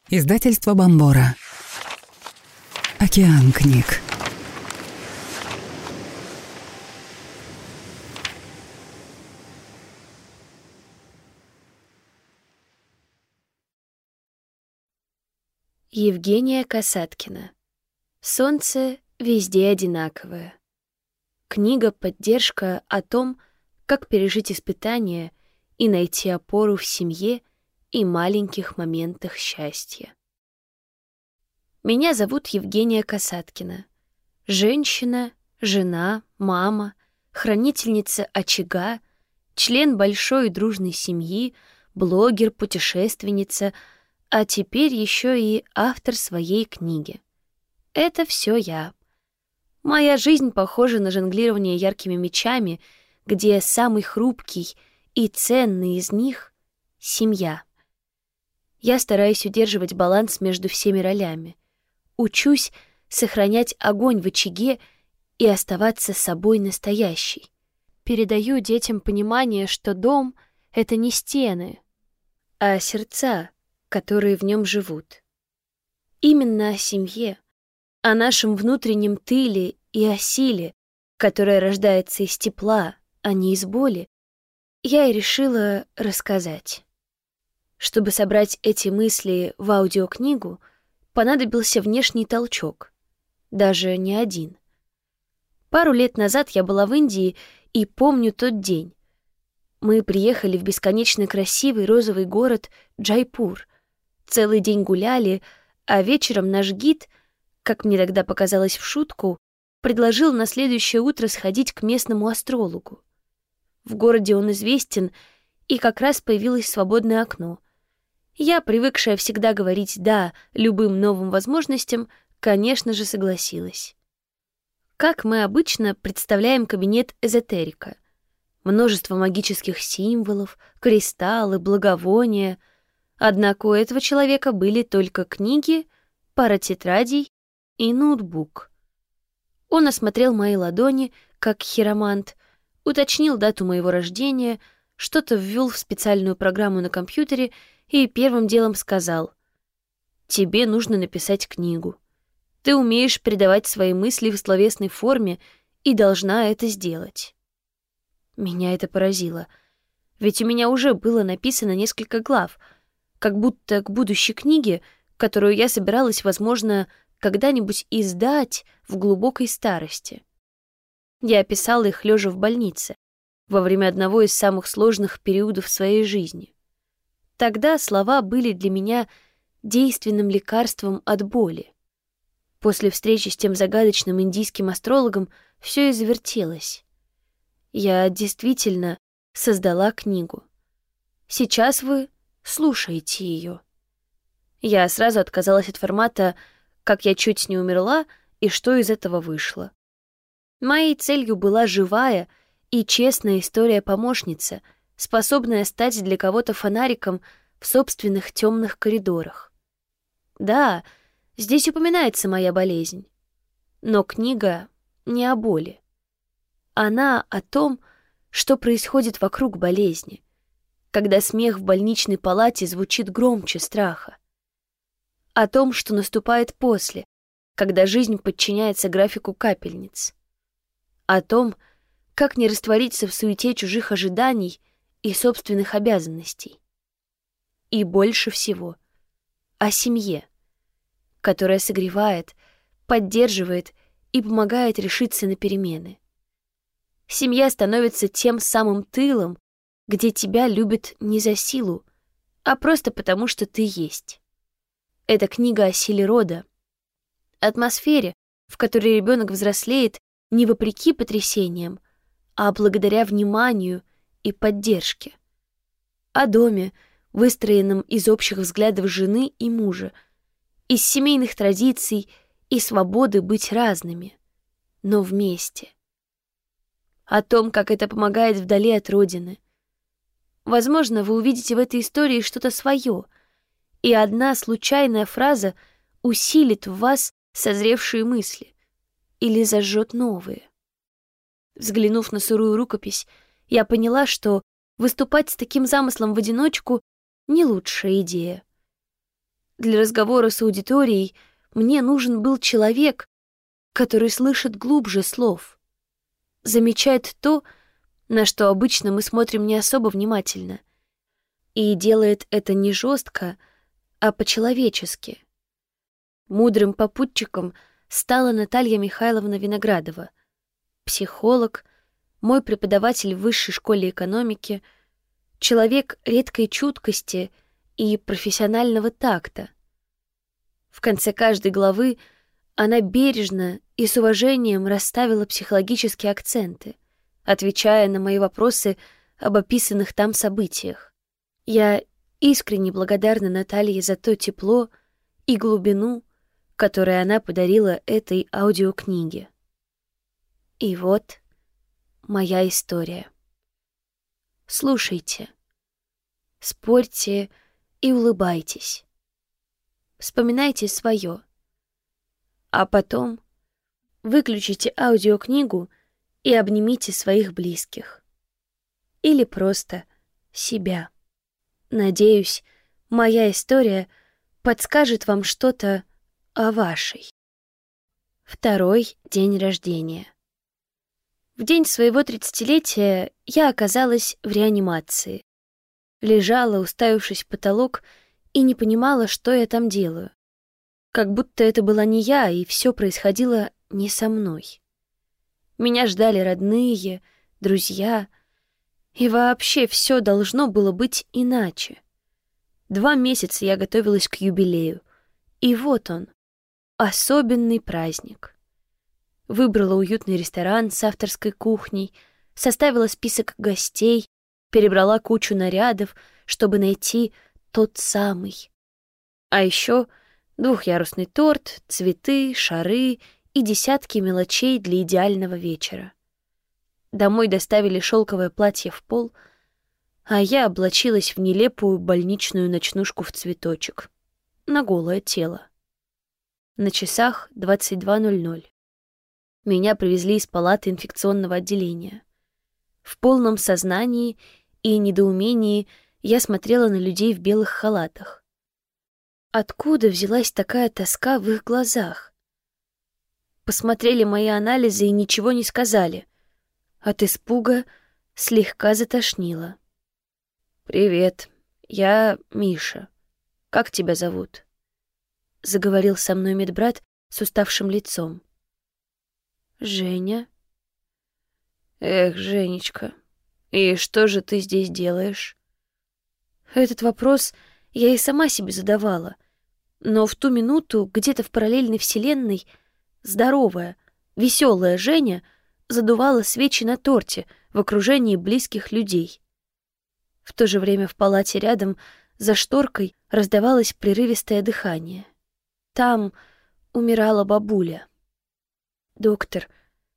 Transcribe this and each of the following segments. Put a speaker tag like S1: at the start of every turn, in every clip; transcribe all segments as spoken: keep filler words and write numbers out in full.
S1: Издательство Бомбора. Океан книг.
S2: Евгения Касаткина. Солнце везде одинаковое. Книга-поддержка о том, как пережить испытания и найти опору в семье и маленьких моментах счастья. Меня зовут Евгения Касаткина. Женщина, жена, мама, хранительница очага, член большой и дружной семьи, блогер, путешественница, а теперь еще и автор своей книги. Это все я. Моя жизнь похожа на жонглирование яркими мечами, где самый хрупкий и ценный из них — семья. Я стараюсь удерживать баланс между всеми ролями. Учусь сохранять огонь в очаге и оставаться собой настоящей. Передаю детям понимание, что дом — это не стены, а сердца, которые в нем живут. Именно о семье, о нашем внутреннем тыле и о силе, которая рождается из тепла, а не из боли, я и решила рассказать. Чтобы собрать эти мысли в аудиокнигу, понадобился внешний толчок. Даже не один. Пару лет назад я была в Индии и помню тот день. Мы приехали в бесконечно красивый розовый город Джайпур. Целый день гуляли, а вечером наш гид, как мне тогда показалось в шутку, предложил на следующее утро сходить к местному астрологу. В городе он известен, и как раз появилось свободное окно. Я, привыкшая всегда говорить «да» любым новым возможностям, конечно же, согласилась. Как мы обычно представляем кабинет эзотерика? Множество магических символов, кристаллы, благовония. Однако у этого человека были только книги, пара тетрадей и ноутбук. Он осмотрел мои ладони, как хиромант, уточнил дату моего рождения, что-то ввел в специальную программу на компьютере и первым делом сказал: «Тебе нужно написать книгу. Ты умеешь передавать свои мысли в словесной форме и должна это сделать». Меня это поразило, ведь у меня уже было написано несколько глав, как будто к будущей книге, которую я собиралась, возможно, когда-нибудь издать в глубокой старости. Я писала их лежа в больнице, во время одного из самых сложных периодов своей жизни. Тогда слова были для меня действенным лекарством от боли. После встречи с тем загадочным индийским астрологом все и завертелось. Я действительно создала книгу. Сейчас вы слушаете ее. Я сразу отказалась от формата «как я чуть не умерла» и что из этого вышло. Моей целью была живая и честная история-помощница, способная стать для кого-то фонариком в собственных темных коридорах. Да, здесь упоминается моя болезнь, но книга не о боли. Она о том, что происходит вокруг болезни, когда смех в больничной палате звучит громче страха. О том, что наступает после, когда жизнь подчиняется графику капельниц. О том, как не раствориться в суете чужих ожиданий и собственных обязанностей. И больше всего о семье, которая согревает, поддерживает и помогает решиться на перемены. Семья становится тем самым тылом, где тебя любят не за силу, а просто потому, что ты есть. Это книга о силе рода, атмосфере, в которой ребенок взрослеет не вопреки потрясениям, а благодаря вниманию и поддержке. О доме, выстроенном из общих взглядов жены и мужа, из семейных традиций и свободы быть разными, но вместе. О том, как это помогает вдали от родины. Возможно, вы увидите в этой истории что-то свое, и одна случайная фраза усилит в вас созревшие мысли или зажжет новые. Взглянув на сырую рукопись, я поняла, что выступать с таким замыслом в одиночку — не лучшая идея. Для разговора с аудиторией мне нужен был человек, который слышит глубже слов, замечает то, на что обычно мы смотрим не особо внимательно, и делает это не жестко, а по-человечески. Мудрым попутчиком стала Наталья Михайловна Виноградова, психолог, мой преподаватель в высшей школе экономики, человек редкой чуткости и профессионального такта. В конце каждой главы она бережно и с уважением расставила психологические акценты, отвечая на мои вопросы об описанных там событиях. Я искренне благодарна Наталье за то тепло и глубину, которое она подарила этой аудиокниге. И вот моя история. Слушайте, спорьте и улыбайтесь. Вспоминайте свое. А потом выключите аудиокнигу и обнимите своих близких. Или просто себя. Надеюсь, моя история подскажет вам что-то о вашей. Второй день рождения. В день своего тридцатилетия я оказалась в реанимации. Лежала, уставившись в потолок, и не понимала, что я там делаю. Как будто это была не я, и все происходило не со мной. Меня ждали родные, друзья, и вообще все должно было быть иначе. Два месяца я готовилась к юбилею, и вот он, особенный праздник. Выбрала уютный ресторан с авторской кухней, составила список гостей, перебрала кучу нарядов, чтобы найти тот самый. А еще двухъярусный торт, цветы, шары и десятки мелочей для идеального вечера. Домой доставили шелковое платье в пол, а я облачилась в нелепую больничную ночнушку в цветочек на голое тело. На часах двадцать два ноль ноль. Меня привезли из палаты инфекционного отделения. В полном сознании и недоумении я смотрела на людей в белых халатах. Откуда взялась такая тоска в их глазах? Посмотрели мои анализы и ничего не сказали. От испуга слегка затошнило. «Привет, я Миша. Как тебя зовут?» Заговорил со мной медбрат с уставшим лицом. «Женя». «Эх, Женечка, и что же ты здесь делаешь?» Этот вопрос я и сама себе задавала, но в ту минуту где-то в параллельной вселенной здоровая, веселая Женя задувала свечи на торте в окружении близких людей. В то же время в палате рядом, за шторкой, раздавалось прерывистое дыхание. Там умирала бабуля. «Доктор,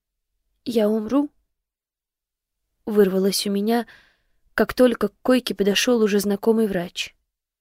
S2: я умру?» Вырвалось у меня, как только к койке подошел уже знакомый врач.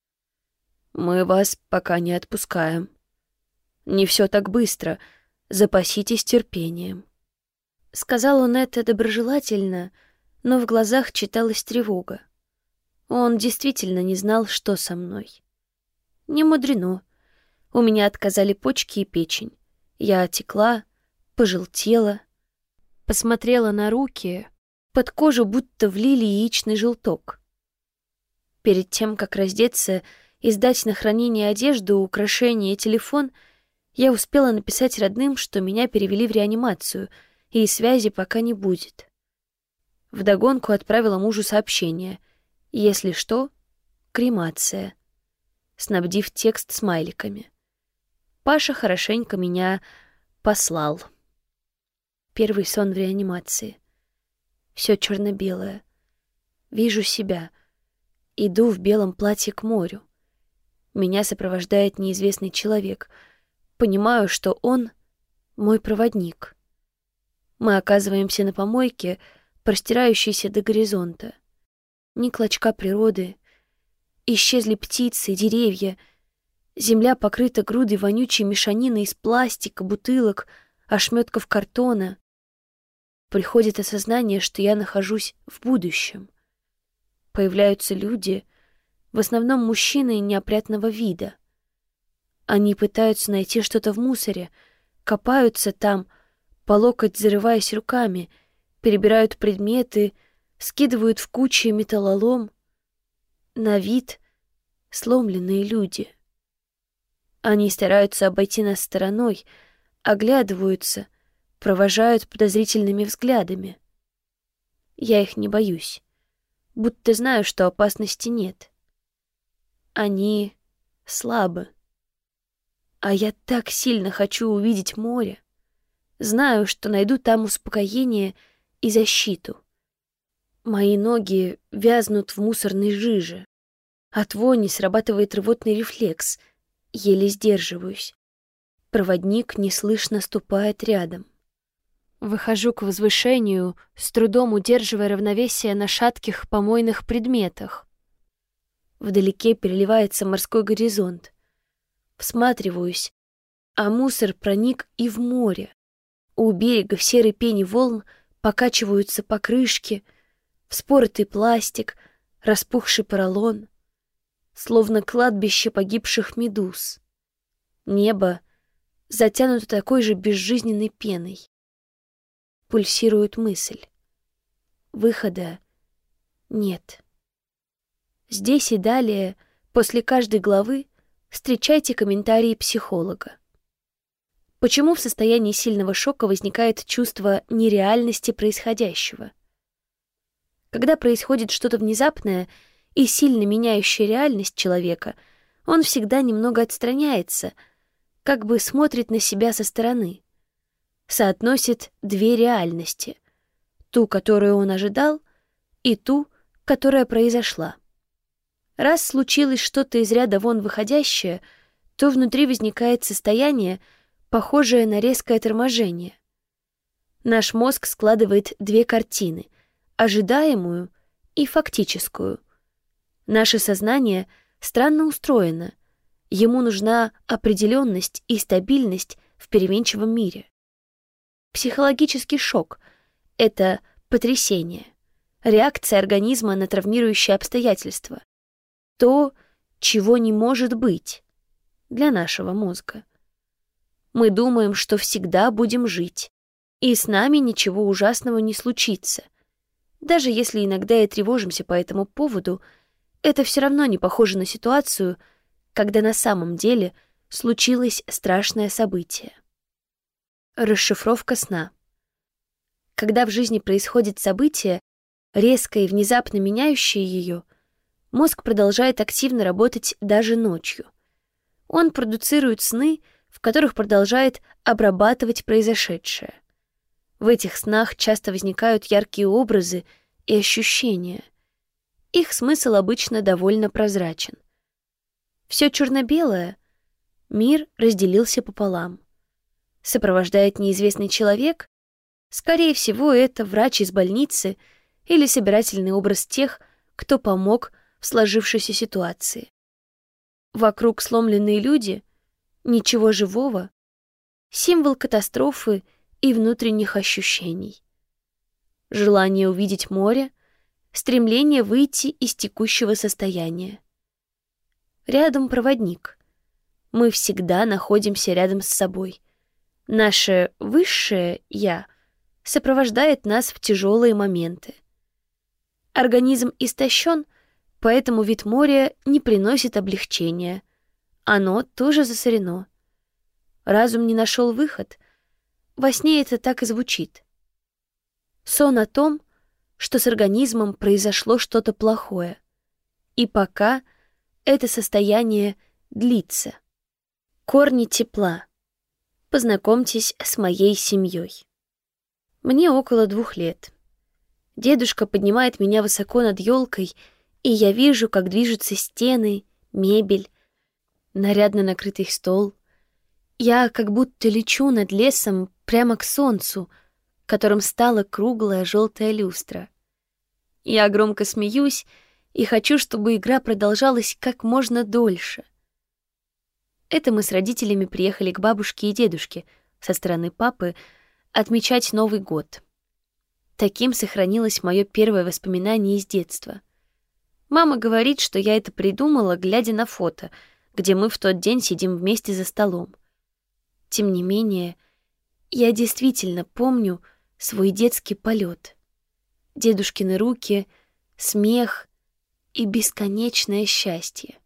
S2: «Мы вас пока не отпускаем. Не все так быстро, запаситесь терпением». Сказал он это доброжелательно, но в глазах читалась тревога. Он действительно не знал, что со мной. Не мудрено. У меня отказали почки и печень. Я отекла, пожелтела, посмотрела на руки, под кожу будто влили яичный желток. Перед тем, как раздеться и сдать на хранение одежду, украшения и телефон, я успела написать родным, что меня перевели в реанимацию, и связи пока не будет. Вдогонку отправила мужу сообщение: «Если что, кремация», снабдив текст смайликами. Паша хорошенько меня послал. Первый сон в реанимации. Все черно-белое. Вижу себя. Иду в белом платье к морю. Меня сопровождает неизвестный человек. Понимаю, что он мой проводник. Мы оказываемся на помойке, простирающейся до горизонта. Ни клочка природы. Исчезли птицы, деревья. Земля покрыта грудой вонючей мешанины из пластика, бутылок, ошметков картона. Приходит осознание, что я нахожусь в будущем. Появляются люди, в основном мужчины неопрятного вида. Они пытаются найти что-то в мусоре, копаются там, по локоть зарываясь руками, перебирают предметы, скидывают в кучи металлолом. На вид сломленные люди. Они стараются обойти нас стороной, оглядываются, провожают подозрительными взглядами. Я их не боюсь, будто знаю, что опасности нет. Они слабы. А я так сильно хочу увидеть море. Знаю, что найду там успокоение и защиту. Мои ноги вязнут в мусорной жиже. От вони срабатывает рвотный рефлекс. Еле сдерживаюсь. Проводник неслышно ступает рядом. Выхожу к возвышению, с трудом удерживая равновесие на шатких помойных предметах. Вдалеке переливается морской горизонт. Всматриваюсь, а мусор проник и в море. У берега в серой пене волн покачиваются покрышки, вспоротый пластик, распухший поролон, словно кладбище погибших медуз. Небо затянуто такой же безжизненной пеной. Пульсирует мысль. Выхода нет. Здесь и далее, после каждой главы, встречайте комментарии психолога. Почему в состоянии сильного шока возникает чувство нереальности происходящего? Когда происходит что-то внезапное и сильно меняющее реальность человека, он всегда немного отстраняется, как бы смотрит на себя со стороны, соотносит две реальности: ту, которую он ожидал, и ту, которая произошла. Раз случилось что-то из ряда вон выходящее, то внутри возникает состояние, похожее на резкое торможение. Наш мозг складывает две картины — ожидаемую и фактическую. Наше сознание странно устроено. Ему нужна определенность и стабильность в переменчивом мире. Психологический шок — это потрясение, реакция организма на травмирующие обстоятельства. То, чего не может быть для нашего мозга. Мы думаем, что всегда будем жить, и с нами ничего ужасного не случится. Даже если иногда и тревожимся по этому поводу, это все равно не похоже на ситуацию, когда на самом деле случилось страшное событие. Расшифровка сна. Когда в жизни происходит событие, резко и внезапно меняющее ее, мозг продолжает активно работать даже ночью. Он продуцирует сны, в которых продолжает обрабатывать произошедшее. В этих снах часто возникают яркие образы и ощущения. Их смысл обычно довольно прозрачен. Все черно-белое, мир разделился пополам. Сопровождает неизвестный человек, скорее всего, это врач из больницы или собирательный образ тех, кто помог в сложившейся ситуации. Вокруг сломленные люди, ничего живого, символ катастрофы и внутренних ощущений. Желание увидеть море, стремление выйти из текущего состояния. Рядом проводник. Мы всегда находимся рядом с собой. Наше высшее «я» сопровождает нас в тяжелые моменты. Организм истощен, поэтому вид моря не приносит облегчения. Оно тоже засорено. Разум не нашел выход. Во сне это так и звучит. Сон о том, что с организмом произошло что-то плохое. И пока это состояние длится. Корни тепла. Познакомьтесь с моей семьей. Мне около двух лет. Дедушка поднимает меня высоко над елкой, и я вижу, как движутся стены, мебель, нарядно накрытый стол. Я как будто лечу над лесом прямо к солнцу, которым стала круглая желтая люстра. Я громко смеюсь и хочу, чтобы игра продолжалась как можно дольше. Это мы с родителями приехали к бабушке и дедушке со стороны папы отмечать Новый год. Таким сохранилось мое первое воспоминание из детства. Мама говорит, что я это придумала, глядя на фото, где мы в тот день сидим вместе за столом. Тем не менее, я действительно помню свой детский полет. Дедушкины руки, смех и бесконечное счастье.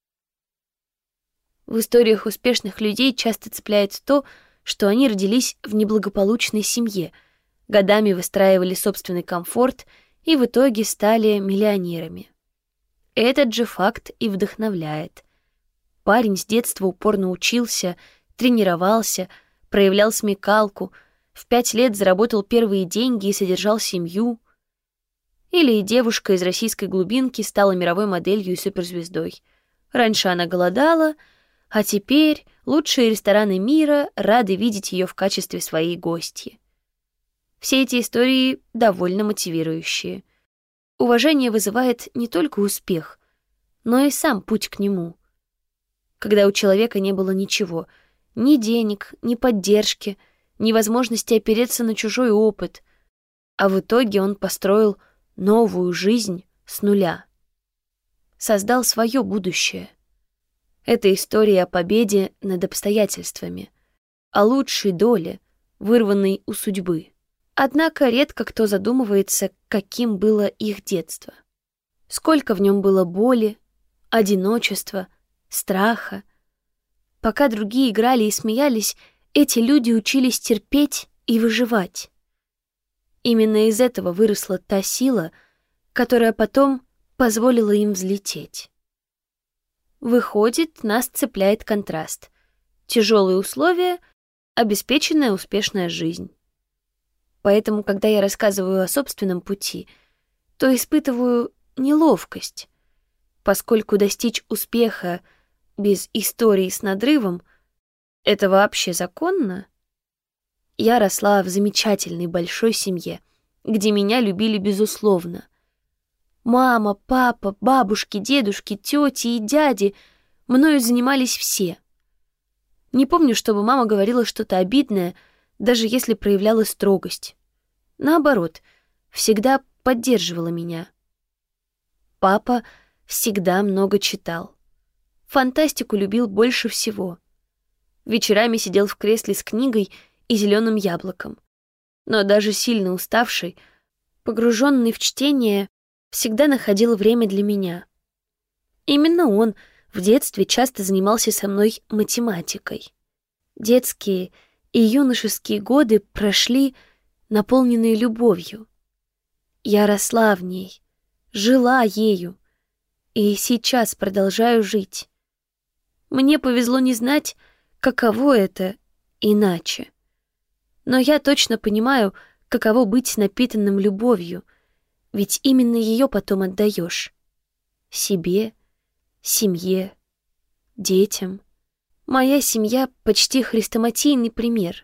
S2: В историях успешных людей часто цепляет то, что они родились в неблагополучной семье, годами выстраивали собственный комфорт и в итоге стали миллионерами. Этот же факт и вдохновляет. Парень с детства упорно учился, тренировался, проявлял смекалку, в пять лет заработал первые деньги и содержал семью. Или девушка из российской глубинки стала мировой моделью и суперзвездой. Раньше она голодала, а теперь лучшие рестораны мира рады видеть ее в качестве своей гостьи. Все эти истории довольно мотивирующие. Уважение вызывает не только успех, но и сам путь к нему. Когда у человека не было ничего, ни денег, ни поддержки, ни возможности опереться на чужой опыт, а в итоге он построил новую жизнь с нуля. Создал свое будущее. Это история о победе над обстоятельствами, о лучшей доле, вырванной у судьбы. Однако редко кто задумывается, каким было их детство. Сколько в нем было боли, одиночества, страха. Пока другие играли и смеялись, эти люди учились терпеть и выживать. Именно из этого выросла та сила, которая потом позволила им взлететь. Выходит, нас цепляет контраст. Тяжелые условия, обеспеченная успешная жизнь. Поэтому, когда я рассказываю о собственном пути, то испытываю неловкость, поскольку достичь успеха без истории с надрывом — это вообще законно? Я росла в замечательной большой семье, где меня любили безусловно. Мама, папа, бабушки, дедушки, тети и дяди мною занимались все. Не помню, чтобы мама говорила что-то обидное, даже если проявляла строгость. Наоборот, всегда поддерживала меня. Папа всегда много читал. Фантастику любил больше всего. Вечерами сидел в кресле с книгой и зеленым яблоком. Но даже сильно уставший, погруженный в чтение, всегда находил время для меня. Именно он в детстве часто занимался со мной математикой. Детские и юношеские годы прошли, наполненные любовью. Я росла в ней, жила ею, и сейчас продолжаю жить. Мне повезло не знать, каково это иначе. Но я точно понимаю, каково быть напитанным любовью, ведь именно ее потом отдаешь. Себе, семье, детям. Моя семья почти хрестоматийный пример.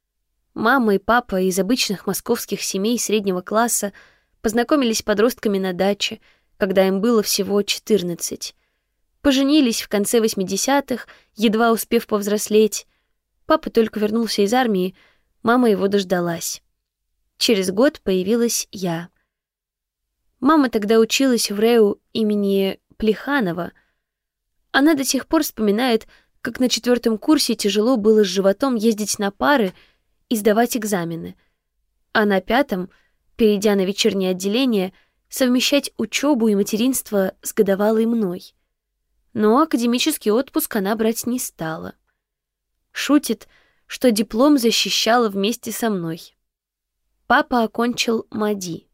S2: Мама и папа из обычных московских семей среднего класса познакомились подростками на даче, когда им было всего четырнадцать. Поженились в конце восьмидесятых, едва успев повзрослеть. Папа только вернулся из армии, мама его дождалась. Через год появилась я. Мама тогда училась в РЭУ имени Плеханова. Она до сих пор вспоминает, как на четвертом курсе тяжело было с животом ездить на пары и сдавать экзамены, а на пятом, перейдя на вечернее отделение, совмещать учебу и материнство с годовалой мной. Но академический отпуск она брать не стала. Шутит, что диплом защищала вместе со мной. Папа окончил МАДИ.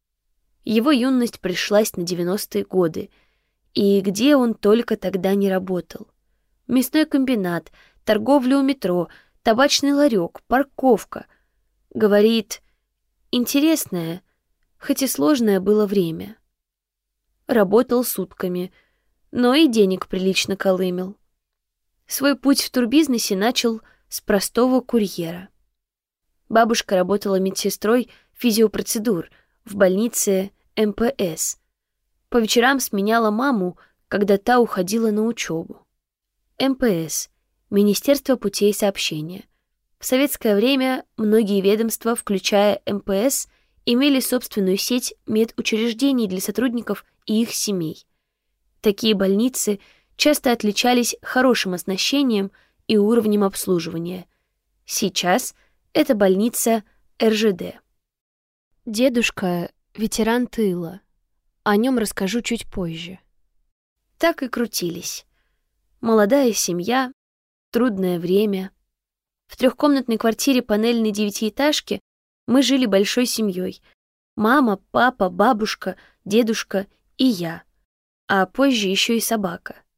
S2: Его юность пришлась на девяностые годы, и где он только тогда не работал. Мясной комбинат, торговля у метро, табачный ларек, парковка. Говорит, интересное, хоть и сложное было время. Работал сутками, но и денег прилично колымел. Свой путь в турбизнесе начал с простого курьера. Бабушка работала медсестрой физиопроцедур в больнице эм пэ эс. По вечерам сменяла маму, когда та уходила на учебу. эм пэ эс — Министерство путей сообщения. В советское время многие ведомства, включая эм пэ эс, имели собственную сеть медучреждений для сотрудников и их семей. Такие больницы часто отличались хорошим оснащением и уровнем обслуживания. Сейчас это больница эр жэ дэ. Дедушка — ветеран тыла. О нем расскажу чуть позже. Так и крутились. Молодая семья, трудное время. В трехкомнатной квартире панельной девятиэтажки мы жили большой семьей. Мама, папа, бабушка, дедушка и я. А позже еще и собака.